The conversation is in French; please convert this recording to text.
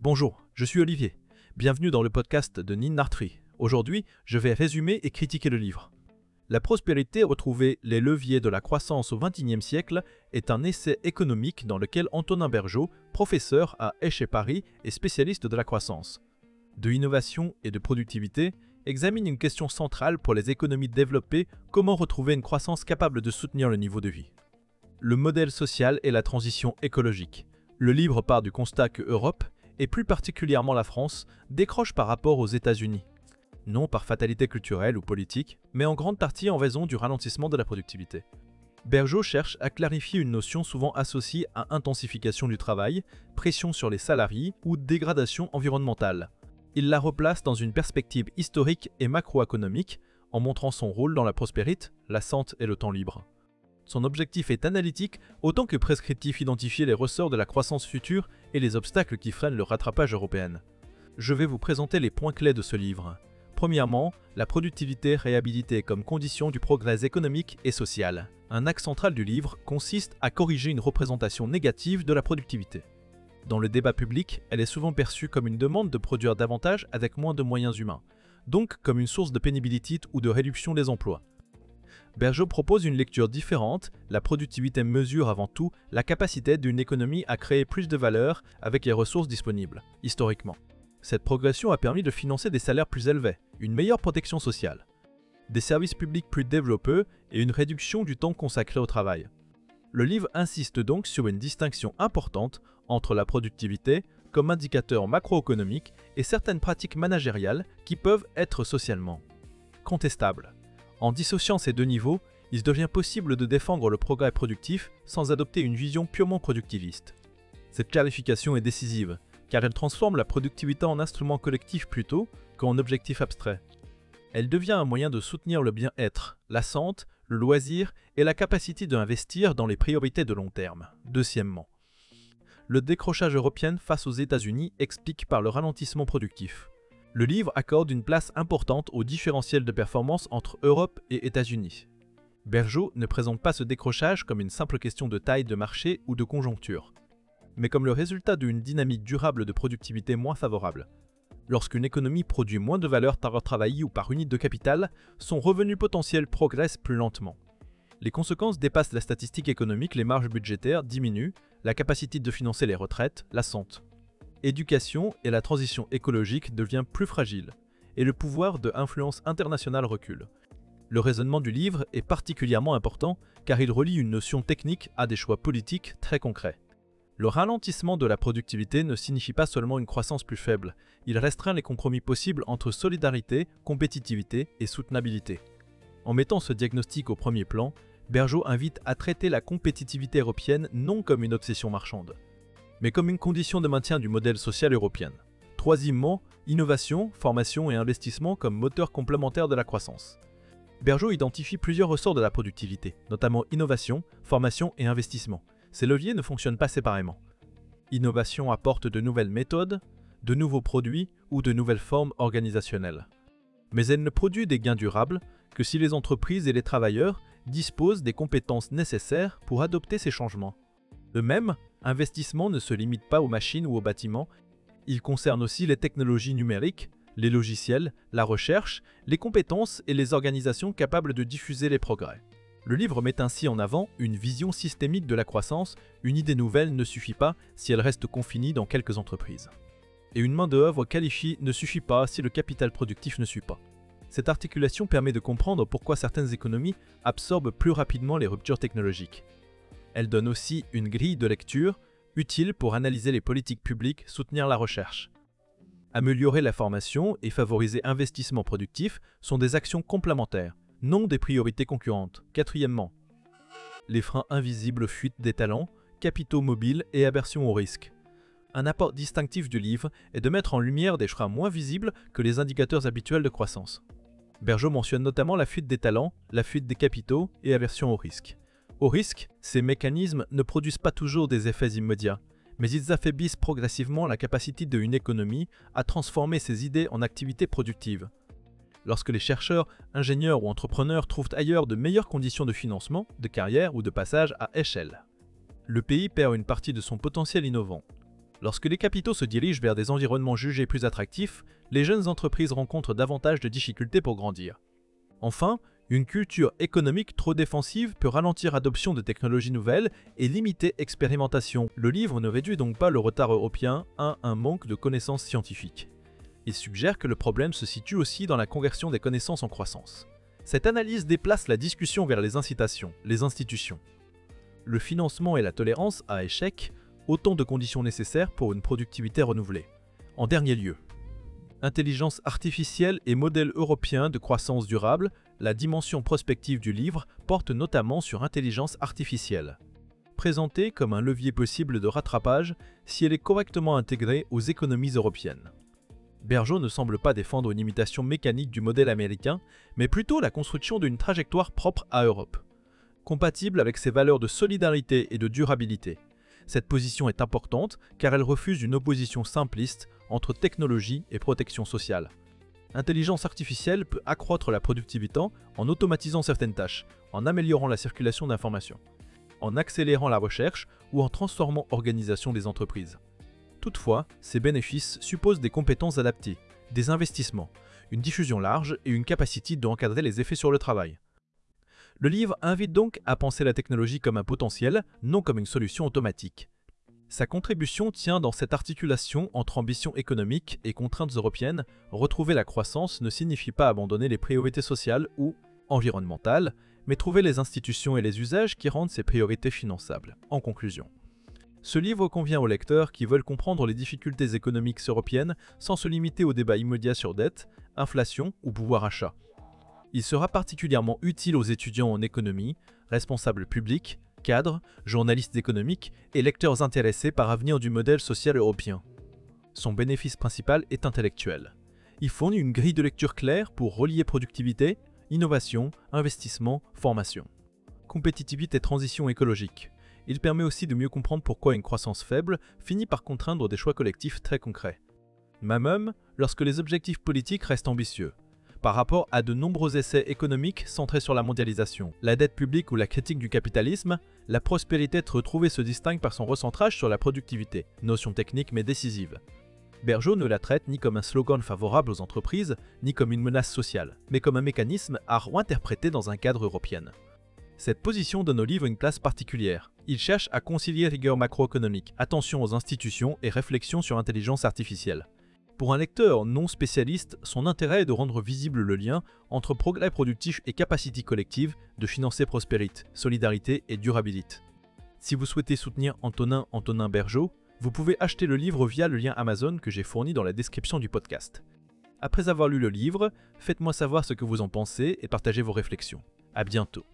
Bonjour, je suis Olivier. Bienvenue dans le podcast de Nin Nartri. Aujourd'hui, je vais résumer et critiquer le livre. La prospérité retrouvée, les leviers de la croissance au XXIe siècle est un essai économique dans lequel Antonin Bergeaud, professeur à Aix et Paris et spécialiste de la croissance, de innovation et de productivité, examine une question centrale pour les économies développées: comment retrouver une croissance capable de soutenir le niveau de vie. Le modèle social et la transition écologique. Le livre part du constat que l'Europe, et plus particulièrement la France, décroche par rapport aux États-Unis. Non par fatalité culturelle ou politique, mais en grande partie en raison du ralentissement de la productivité. Bergeaud cherche à clarifier une notion souvent associée à intensification du travail, pression sur les salariés ou dégradation environnementale. Il la replace dans une perspective historique et macroéconomique, en montrant son rôle dans la prospérité, la santé et le temps libre. Son objectif est analytique autant que prescriptif: identifier les ressorts de la croissance future et les obstacles qui freinent le rattrapage européen. Je vais vous présenter les points clés de ce livre. Premièrement, la productivité réhabilitée comme condition du progrès économique et social. Un axe central du livre consiste à corriger une représentation négative de la productivité. Dans le débat public, elle est souvent perçue comme une demande de produire davantage avec moins de moyens humains, donc comme une source de pénibilité ou de réduction des emplois. Bergeaud propose une lecture différente. La productivité mesure avant tout la capacité d'une économie à créer plus de valeur avec les ressources disponibles, historiquement. Cette progression a permis de financer des salaires plus élevés, une meilleure protection sociale, des services publics plus développés et une réduction du temps consacré au travail. Le livre insiste donc sur une distinction importante entre la productivité comme indicateur macroéconomique et certaines pratiques managériales qui peuvent être socialement contestables. En dissociant ces deux niveaux, il devient possible de défendre le progrès productif sans adopter une vision purement productiviste. Cette clarification est décisive, car elle transforme la productivité en instrument collectif plutôt qu'en objectif abstrait. Elle devient un moyen de soutenir le bien-être, la santé, le loisir et la capacité d'investir dans les priorités de long terme. Deuxièmement, le décrochage européen face aux États-Unis explique par le ralentissement productif. Le livre accorde une place importante au différentiel de performance entre Europe et États-Unis. Bergeaud ne présente pas ce décrochage comme une simple question de taille de marché ou de conjoncture, mais comme le résultat d'une dynamique durable de productivité moins favorable. Lorsqu'une économie produit moins de valeur par heure travaillée ou par unité de capital, son revenu potentiel progresse plus lentement. Les conséquences dépassent la statistique économique: les marges budgétaires diminuent, la capacité de financer les retraites, la santé. Éducation et la transition écologique devient plus fragile, et le pouvoir de influence internationale recule. Le raisonnement du livre est particulièrement important car il relie une notion technique à des choix politiques très concrets. Le ralentissement de la productivité ne signifie pas seulement une croissance plus faible, il restreint les compromis possibles entre solidarité, compétitivité et soutenabilité. En mettant ce diagnostic au premier plan, Bergeaud invite à traiter la compétitivité européenne non comme une obsession marchande, mais comme une condition de maintien du modèle social européen. Troisièmement, innovation, formation et investissement comme moteur complémentaire de la croissance. Bergeaud identifie plusieurs ressorts de la productivité, notamment innovation, formation et investissement. Ces leviers ne fonctionnent pas séparément. Innovation apporte de nouvelles méthodes, de nouveaux produits ou de nouvelles formes organisationnelles. Mais elle ne produit des gains durables que si les entreprises et les travailleurs disposent des compétences nécessaires pour adopter ces changements. De même, investissement ne se limite pas aux machines ou aux bâtiments, il concerne aussi les technologies numériques, les logiciels, la recherche, les compétences et les organisations capables de diffuser les progrès. Le livre met ainsi en avant une vision systémique de la croissance. Une idée nouvelle ne suffit pas si elle reste confinée dans quelques entreprises. Et une main-d'œuvre qualifiée ne suffit pas si le capital productif ne suit pas. Cette articulation permet de comprendre pourquoi certaines économies absorbent plus rapidement les ruptures technologiques. Elle donne aussi une grille de lecture utile pour analyser les politiques publiques, soutenir la recherche. Améliorer la formation et favoriser l'investissement productif sont des actions complémentaires, non des priorités concurrentes. Quatrièmement, les freins invisibles: fuite des talents, capitaux mobiles et aversion au risque. Un apport distinctif du livre est de mettre en lumière des freins moins visibles que les indicateurs habituels de croissance. Bergeaud mentionne notamment la fuite des talents, la fuite des capitaux et aversion au risque. Au risque, ces mécanismes ne produisent pas toujours des effets immédiats, mais ils affaiblissent progressivement la capacité d'une économie à transformer ses idées en activités productives. Lorsque les chercheurs, ingénieurs ou entrepreneurs trouvent ailleurs de meilleures conditions de financement, de carrière ou de passage à échelle, le pays perd une partie de son potentiel innovant. Lorsque les capitaux se dirigent vers des environnements jugés plus attractifs, les jeunes entreprises rencontrent davantage de difficultés pour grandir. Enfin, une culture économique trop défensive peut ralentir l'adoption de technologies nouvelles et limiter l'expérimentation. Le livre ne réduit donc pas le retard européen à un manque de connaissances scientifiques. Il suggère que le problème se situe aussi dans la conversion des connaissances en croissance. Cette analyse déplace la discussion vers les incitations, les institutions. Le financement et la tolérance à échec, autant de conditions nécessaires pour une productivité renouvelée. En dernier lieu, intelligence artificielle et modèle européen de croissance durable, la dimension prospective du livre porte notamment sur intelligence artificielle. Présentée comme un levier possible de rattrapage si elle est correctement intégrée aux économies européennes. Bergeau ne semble pas défendre une imitation mécanique du modèle américain, mais plutôt la construction d'une trajectoire propre à Europe, compatible avec ses valeurs de solidarité et de durabilité. Cette position est importante car elle refuse une opposition simpliste entre technologie et protection sociale. L'intelligence artificielle peut accroître la productivité en automatisant certaines tâches, en améliorant la circulation d'informations, en accélérant la recherche ou en transformant l'organisation des entreprises. Toutefois, ces bénéfices supposent des compétences adaptées, des investissements, une diffusion large et une capacité d'encadrer les effets sur le travail. Le livre invite donc à penser la technologie comme un potentiel, non comme une solution automatique. Sa contribution tient dans cette articulation entre ambition économique et contraintes européennes. Retrouver la croissance ne signifie pas abandonner les priorités sociales ou environnementales, mais trouver les institutions et les usages qui rendent ces priorités finançables. En conclusion, ce livre convient aux lecteurs qui veulent comprendre les difficultés économiques européennes sans se limiter au débat immédiat sur dette, inflation ou pouvoir achat. Il sera particulièrement utile aux étudiants en économie, responsables publics, cadres, journalistes économiques et lecteurs intéressés par l'avenir du modèle social européen. Son bénéfice principal est intellectuel. Il fournit une grille de lecture claire pour relier productivité, innovation, investissement, formation, compétitivité et transition écologique. Il permet aussi de mieux comprendre pourquoi une croissance faible finit par contraindre des choix collectifs très concrets. Même lorsque les objectifs politiques restent ambitieux. Par rapport à de nombreux essais économiques centrés sur la mondialisation, la dette publique ou la critique du capitalisme, la prospérité retrouvée se distingue par son recentrage sur la productivité, notion technique mais décisive. Bergeau ne la traite ni comme un slogan favorable aux entreprises, ni comme une menace sociale, mais comme un mécanisme à réinterpréter dans un cadre européen. Cette position donne au livre une place particulière. Il cherche à concilier rigueur macroéconomique, attention aux institutions et réflexion sur l'intelligence artificielle. Pour un lecteur non spécialiste, son intérêt est de rendre visible le lien entre progrès productif et capacité collective de financer prospérité, solidarité et durabilité. Si vous souhaitez soutenir Antonin Bergeau, vous pouvez acheter le livre via le lien Amazon que j'ai fourni dans la description du podcast. Après avoir lu le livre, faites-moi savoir ce que vous en pensez et partagez vos réflexions. À bientôt.